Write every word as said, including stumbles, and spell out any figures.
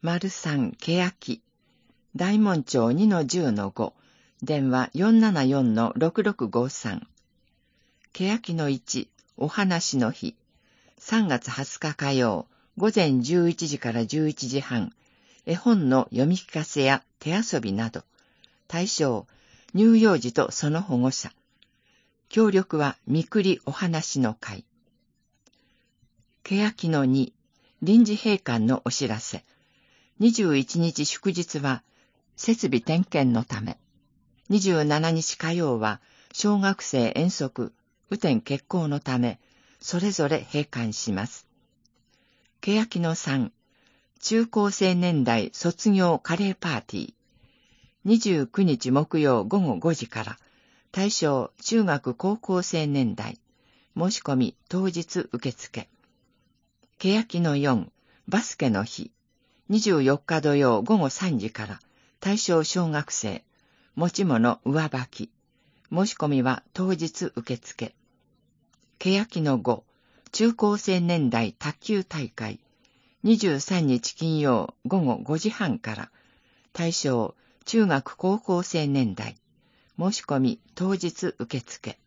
丸三欅、大門町 にのじゅうのご、電話 よんななよんのろくろくごさん。欅のいち、お話の日、さんがつはつか火曜、午前じゅういちじからじゅういちじはん、絵本の読み聞かせや手遊びなど、対象、乳幼児とその保護者。協力はみくりお話の会。欅のに、臨時閉館のお知らせ。にじゅういちにち祝日は設備点検のため、にじゅうしちにち火曜は小学生遠足、雨天決行のため、それぞれ閉館します。欅のさん、中高生年代卒業カレーパーティー。にじゅうくにち木曜午後ごじから、対象中学高校生年代、申し込み当日受付。欅のよん、バスケの日。にじゅうよっか土曜午後さんじから、対象小学生、持ち物上履き。申し込みは当日受付。欅のご、中高生年代卓球大会。にじゅうさんにち金曜午後ごじはんから、対象中学高校生年代。申し込み当日受付。